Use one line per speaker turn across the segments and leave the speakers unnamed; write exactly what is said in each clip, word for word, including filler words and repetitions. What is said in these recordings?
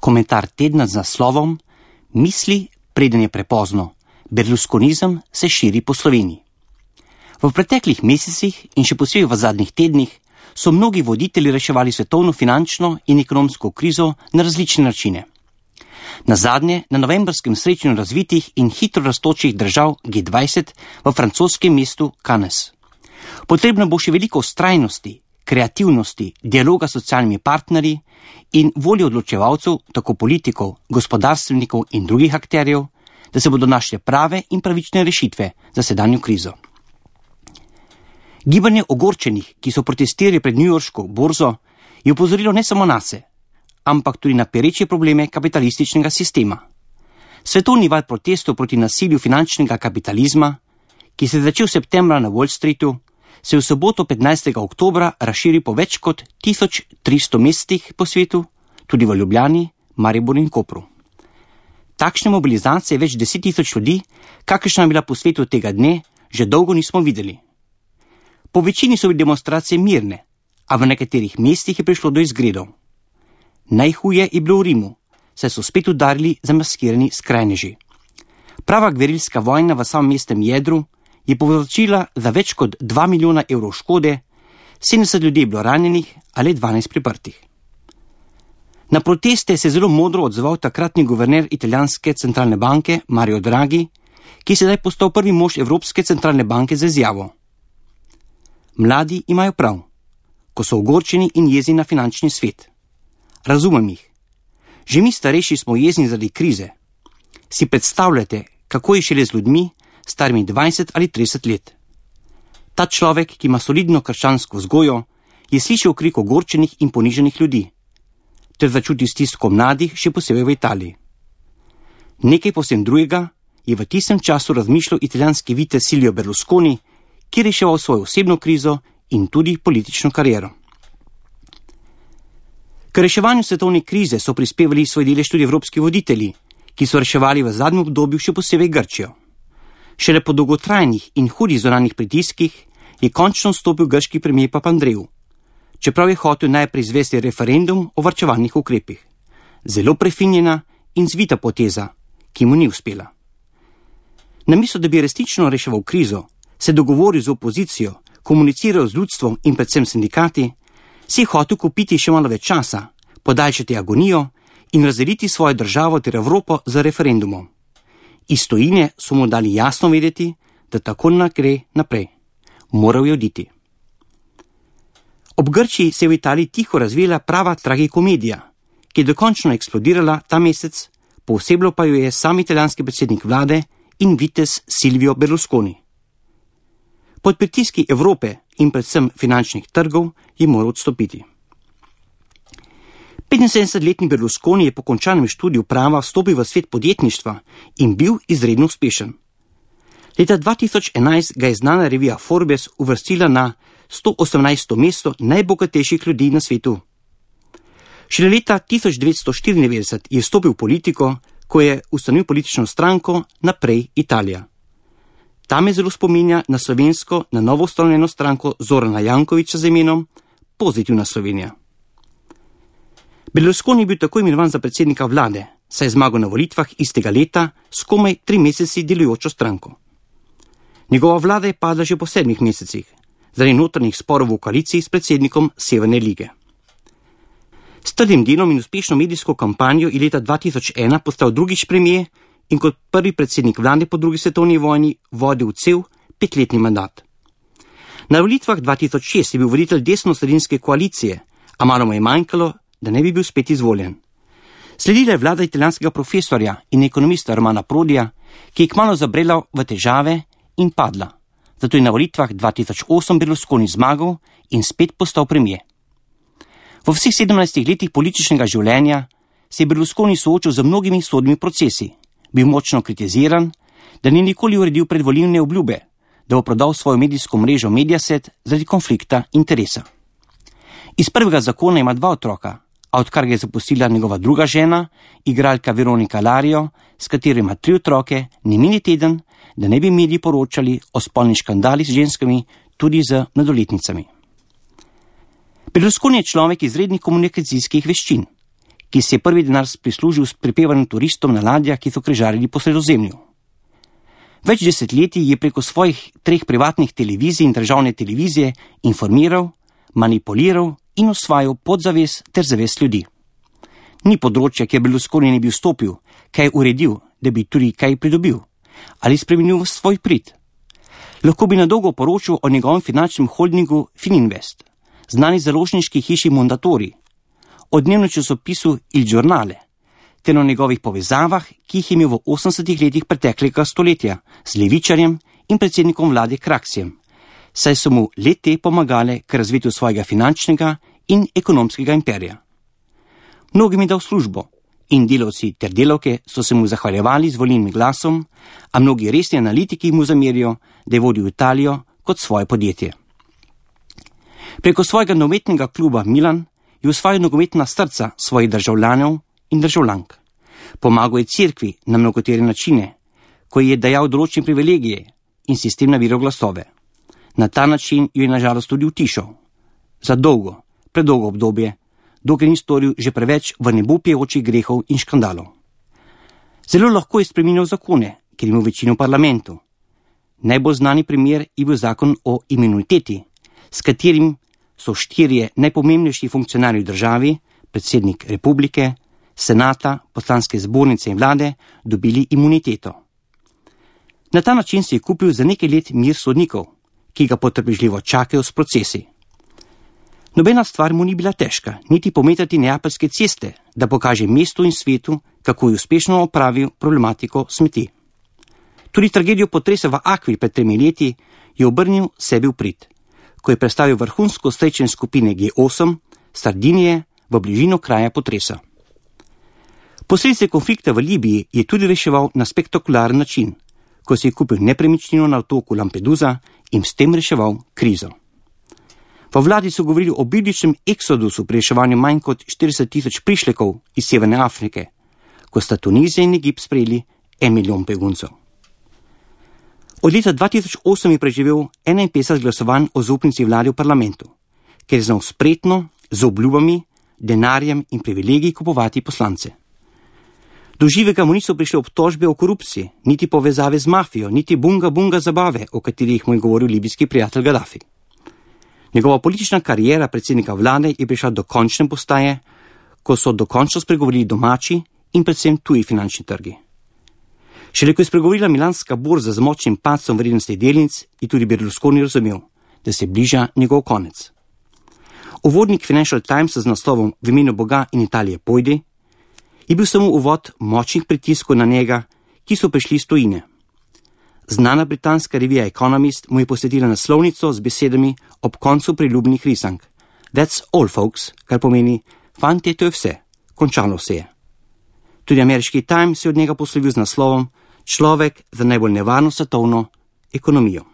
Komentar tedna z naslovom Misli, preden je prepozno. Berlusconizem se širi po Sloveniji. V preteklih mesecih in še posebej v zadnjih tednih so mnogi voditelji reševali svetovno finančno in ekonomsko krizo na različne načine. Nazadnje na novembrskem srečanju razvitih in hitro rastočih držav G dvajset v francoskem mestu Cannes. Potrebno bo še veliko vztrajnosti, kreativnosti, dialoga s socialnimi partnerji in volje odločevalcev, tako politikov, gospodarstvenikov in drugih akterjev, da se bodo našle prave in pravične rešitve za sedanjo krizo. Gibanje ogorčenih, ki so protestirali pred newyorško borzo, je opozorilo ne samo nase, ampak tudi na pereče probleme kapitalističnega sistema. Svetovni val protestov proti nasilju finančnega kapitalizma, ki se je začel septembra na Wall Streetu, se je v soboto petnajstega oktobra razširil po več kot tisoč tristo mestih po svetu, tudi v Ljubljani, Mariboru in Kopru. Takšne mobilizacije več deset tisoč ljudi, kakršna je bila po svetu tega dne, že dolgo nismo videli. Po večini so bile demonstracije mirne, a v nekaterih mestih je prišlo do izgredov. Najhuje je bilo v Rimu, saj so spet udarili zamaskirani skrajneži. Prava gverilska vojna v samem mestnem jedru je povzročila za več kot dva milijona evrov škode, sedemdeset ljudi je bilo ranjenih, ali dvanajst priprtih. Na proteste se je zelo modro odzval takratni guverner italijanske centralne banke Mario Draghi, ki je sedaj postal prvi mož Evropske centralne banke z izjavo. Mladi imajo prav, ko so ogorčeni in jezni na finančni svet. Razumem jih. Že mi starejši smo jezni zaradi krize. Si predstavljate, kako je šele z ljudmi, starimi dvajset ali trideset let. Ta človek, ki ima solidno krščansko vzgojo, je slišal krik ogorčenih in poniženih ljudi, ter začutil stisko mladih, še posebej v Italiji. Nekaj posebno drugega je v tistem času razmišljal italijanski vitez Silvio Berlusconi, ki je reševal svojo osebno krizo in tudi politično kariero. K reševanju svetovne krize so prispevali svoj delež tudi evropski voditelji, ki so reševali v zadnjem obdobju še posebej Grčijo. Šele po dolgotrajnih in hudih zunanjih pritiskih je končno vstopil grški premijer Papandreou, čeprav je hotel najprej izvesti referendum o varčevalnih ukrepih. Zelo prefinjena in zvita poteza, ki mu ni uspela. Namesto da bi resnično reševal krizo, se dogovoril z opozicijo, komuniciral z ljudstvom in predvsem sindikati, si je hotel kupiti še malo več časa, podaljšati agonijo in razdeliti svojo državo ter Evropo z referendumom. Iz tujine so mu dali jasno vedeti, da tako ne gre naprej. Moral je oditi. Ob Grčiji se je v Italiji tiho razvila prava tragikomedija, ki je dokončno eksplodirala ta mesec, poosebljal pa jo je sam italijanski predsednik vlade in vitez Silvio Berlusconi. Pod pritiski Evrope in predvsem finančnih trgov je moral odstopiti. petinsedemdesetletni Berlusconi je po končanem študiju prava vstopil v svet podjetništva in bil izredno uspešen. Leta dva tisoč enajst ga je znana revija Forbes uvrstila na sto osemnajsto mesto najbogatejših ljudi na svetu. Šele leta tisoč devetsto štiriindevetdeset je vstopil v politiko, ko je ustanovil politično stranko Naprej Italija. Ta me zelo spominja na slovensko, na novo ustanovljeno stranko Zorana Jankovića z imenom Pozitivna Slovenija. Berlusconi je bil tako imenovan za predsednika vlade, saj je zmagal na volitvah istega leta s komaj tri meseci delujočo stranko. Njegova vlada je padla že po sedmih mesecih, zaradi notranjih sporov v koaliciji s predsednikom Severne lige. S trdim delom in uspešno medijsko kampanjo je leta dva tisoč ena postal drugič premijer in kot prvi predsednik vlade po drugi svetovni vojni vodil cel petletni mandat. Na volitvah dva tisoč šest je bil voditelj desno-sredinske koalicije, a malo mu je manjkalo, da ne bi bil spet izvoljen. Sledila je vlada italijanskega profesorja in ekonomista Romana Prodija, ki je kmalu zabrela v težave in padla. Zato je na volitvah dva tisoč osem Berlusconi zmagal in spet postal premijer. V vseh sedemnajstih letih političnega življenja se je Berlusconi soočil z mnogimi sodnimi procesi, bil močno kritiziran, da ni nikoli uredil predvolilne obljube, da bo prodal svojo medijsko mrežo Mediaset zaradi konflikta interesa. Iz prvega zakona ima dva otroka, a odkar ga je zapustila njegova druga žena, igralka Veronika Lario, s katero ima tri otroke, ni mini teden, da ne bi mediji poročali o spolnih škandalih z ženskami, tudi z mladoletnicami. Berlusconi je človek izrednih komunikacijskih veščin, ki si je prvi denar prislužil s pripevanjem turistom na ladjah, ki so križarili po Sredozemlju. Več desetletij je preko svojih treh privatnih televizij in državne televizije informiral, manipuliral in osvajal podzavest ter zavest ljudi. Ni področja, kjer Berlusconi ne bi vstopil, kaj uredil, da bi tudi kaj pridobil, ali spremenil svoj prid. Lahko bi nadolgo poročal o njegovem finančnem holdingu Fininvest, znani založniški hiši Mondadori, o dnevnem časopisu Il Giornale, ter o njegovih povezavah, ki jih je imel v osemdesetih letih preteklega stoletja z levičarjem in predsednikom vlade Craxiem, saj so mu le te pomagale k razvitju svojega finančnega in ekonomskega imperija. Mnogim je dal službo in delavci ter delavke so se mu zahvaljevali z volilnim glasom, a mnogi resni analitiki mu zamerijo, da je vodil Italijo kot svoje podjetje. Preko svojega nogometnega kluba Milan je osvojil nogometna srca svojih državljanov in državljank. Pomagal je cerkvi na mnogotere načine, ko je dajal določene privilegije in sistem nabiral glasove. Na ta način jo je nažalost tudi utišal. Za dolgo, predolgo obdobje, dokler ni storil že preveč v nebo pijočih grehov in škandalov. Zelo lahko je spreminjal zakone, ker je imel večino v parlamentu. Najbolj znani primer je bil zakon o imuniteti, s katerim so štirje najpomembnejši funkcionarji v državi, predsednik republike, senata, poslanske zbornice in vlade, dobili imuniteto. Na ta način si je kupil za nekaj let mir sodnikov, ki ga potrpežljivo čakajo s procesi. Nobena stvar mu ni bila težka, niti pometati neapeljske ceste, da pokaže mestu in svetu, kako je uspešno opravil problematiko smeti. Tudi tragedijo potresa v Akvi pred tremi leti je obrnil sebi v prid, ko je predstavil vrhunsko srečanje skupine G osem Sardinije v bližino kraja potresa. Posledice konflikta v Libiji je tudi reševal na spektakularen način, ko si je kupil nepremičnino na otoku Lampedusa in s tem reševal krizo. V vladi so govorili o bibličnem eksodusu pri reševanju manj kot štirideset tisoč prišlekov iz Severne Afrike, ko sta Tunizija in Egipt sprejeli en milijon beguncev. Od leta dva tisoč osem je preživel enainpetdeset glasovanj o zaupnici vlade v parlamentu, ker je znal spretno, z obljubami, denarjem in privilegiji kupovati poslance. Do živega mu niso prišle obtožbe o korupciji, niti povezave z mafijo, niti bunga bunga zabave, o katerih mu je govoril libijski prijatelj Gaddafi. Njegova politična karijera predsednika vlade je prišla do končne postaje, ko so dokončno spregovorili domači in predvsem tuji finančni trgi. Šele ko je spregovorila milanska borza z močnim padcem vrednosti delnic, je tudi Berlusconi razumel, da se bliža njegov konec. Uvodnik Financial Timesa z naslovom V imenu Boga in Italije pojdi je bil samo uvod močnih pritiskov na njega, ki so prišli iz tujine. Znana britanska revija Economist mu je posvetila naslovnico z besedami ob koncu priljubljenih risank. That's all, folks, kar pomeni, fantje, to je vse, končalo se je. Tudi ameriški Times je od njega poslovil z naslovom Človek za najbolj nevarno svetovno ekonomijo.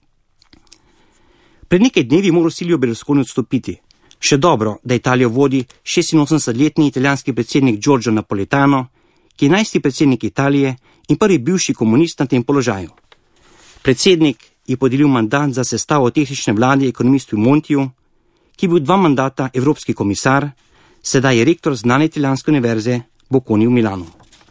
Pred nekaj dnevi je moral Silvio Berlusconi odstopiti. Še dobro, da Italijo vodi šestinosemdesetletni italijanski predsednik Giorgio Napolitano, ki je enajsti predsednik Italije in prvi bivši komunist na tem položaju. Predsednik je podelil mandat za sestavo tehnične vlade ekonomistu Montiju, ki je bil dva mandata evropski komisar, sedaj je rektor znane italijanske univerze Bocconi v Milanu.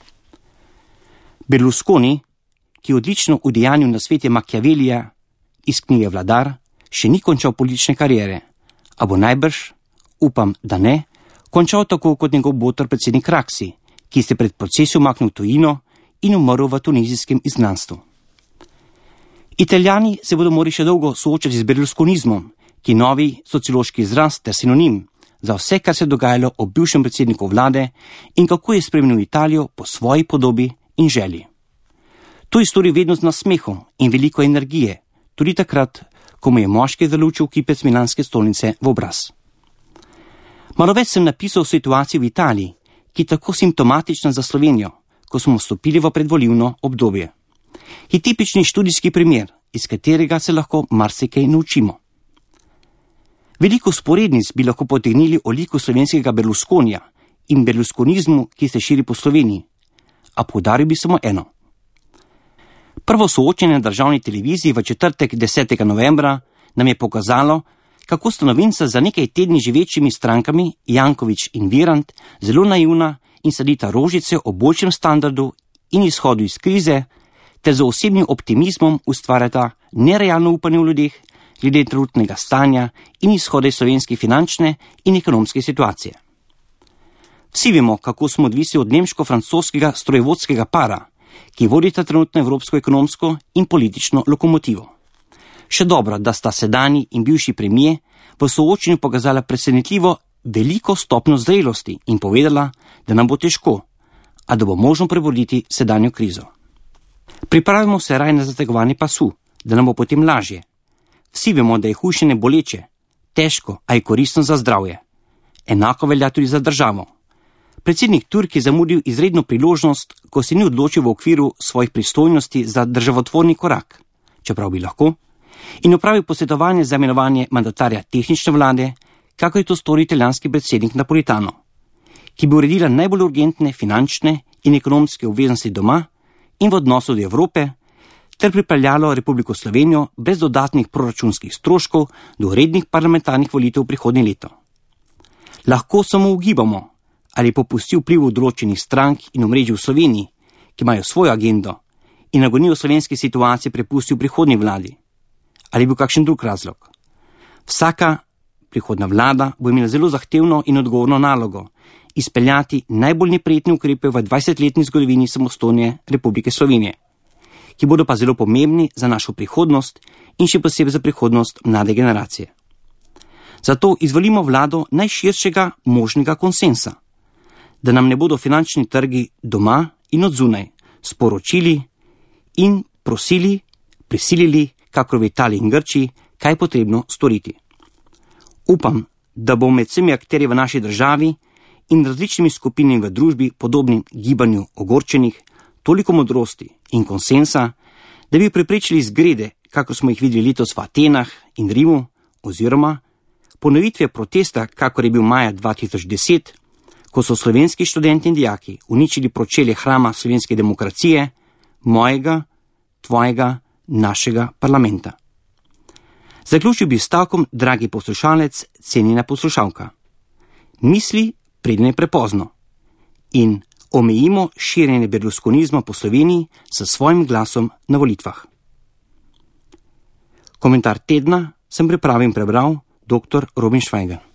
Berlusconi, ki je odlično udejanil na svete Machiavellija iz knjige Vladar, še ni končal politične kariere, a bo najbrž, upam, da ne, končal tako kot njegov boter predsednik Craxi, ki se pred procesom umaknil v tujino in umrl v tunizijskem izgnanstvu. Italijani se bodo morali še dolgo soočati z berlusconizmom, ki je novi sociološki izraz ter sinonim za vse, kar se je dogajalo o bivšem predsedniku vlade in kako je spremenil Italijo po svoji podobi in želji. To je storil vedno z nasmehom in veliko energije, tudi takrat, ko mu je moški zalučil kipec milanske stolnice v obraz. Malo več sem napisal o situaciji v Italiji, ki je tako simptomatična za Slovenijo, ko smo vstopili v predvolilno obdobje. Je tipični študijski primer, iz katerega se lahko marsikaj naučimo. Veliko sporednic bi lahko potegnili o liku slovenskega Berlusconija in berlusconizmu, ki se širi po Sloveniji, a poudaril bi samo eno. Prvo soočenje na državni televiziji v četrtek desetega novembra nam je pokazalo, kako sta novinca za nekaj tedni živečimi strankami Janković in Virant zelo naivna in sadita rožice o boljšem standardu in izhodu iz krize, ter z osebnim optimizmom ustvarjata nerealno upanje v ljudeh glede trenutnega stanja in izhode slovenske finančne in ekonomske situacije. Vsi vemo, kako smo odvisni od nemško-francoskega strojevodskega para, ki vodita trenutno evropsko ekonomsko in politično lokomotivo. Še dobro, da sta sedanji in bivši premije v soočenju pokazala presenetljivo veliko stopnjo zrelosti in povedala, da nam bo težko, a da bo možno prebroditi sedanjo krizo. Pripravimo se raj na zategovanje pasu, da nam bo potem lažje. Vsi vemo, da je hujšanje boleče, težko, a je koristno za zdravje. Enako velja tudi za državo. Predsednik Turk je zamudil izredno priložnost, ko se ni odločil v okviru svojih pristojnosti za državotvorni korak, čeprav bi lahko, in opravil posvetovanje za imenovanje mandatarja tehnične vlade, kako je to storil italijanski predsednik Napolitano, ki bi uredila najbolj urgentne finančne in ekonomske obveznosti doma in v odnosu do Evrope, ter pripeljalo Republiko Slovenijo brez dodatnih proračunskih stroškov do rednih parlamentarnih volitev prihodnje leto. Lahko samo ugibamo, ali popusti vplivu določenih strank in omrežij v Sloveniji, ki imajo svojo agendo in agonijo slovenske situacije prepustil prihodnji vladi, ali bil kakšen drug razlog. Vsaka prihodna vlada bo imela zelo zahtevno in odgovorno nalogo izpeljati najbolj neprijetne ukrepe v dvajsetletni zgodovini samostojne Republike Slovenije, ki bodo pa zelo pomembni za našo prihodnost in še posebej za prihodnost mlade generacije. Zato izvolimo vlado najširšega možnega konsensa, da nam ne bodo finančni trgi doma in odzunaj sporočili in prosili, prisilili, kakor v Italiji in Grčiji, kaj je potrebno storiti. Upam, da bo med vsemi akterji v naši državi in različnimi skupinami v družbi podobnim gibanju ogorčenih toliko modrosti in konsensa, da bi preprečili zgrede, kakor smo jih videli letos v Atenah in Rimu, oziroma ponovitve protesta, kakor je bil maja dva tisoč deset, ko so slovenski študenti in dijaki uničili pročelje hrama slovenske demokracije, mojega, tvojega, našega parlamenta. Zaključil bi stavkom, dragi poslušalec, cenjena poslušalka. Misli, preden je prepozno. In omejimo širjenje berlusconizma po Sloveniji s svojim glasom na volitvah. Komentar tedna sem pripravil in prebral dr. Robin Švajger.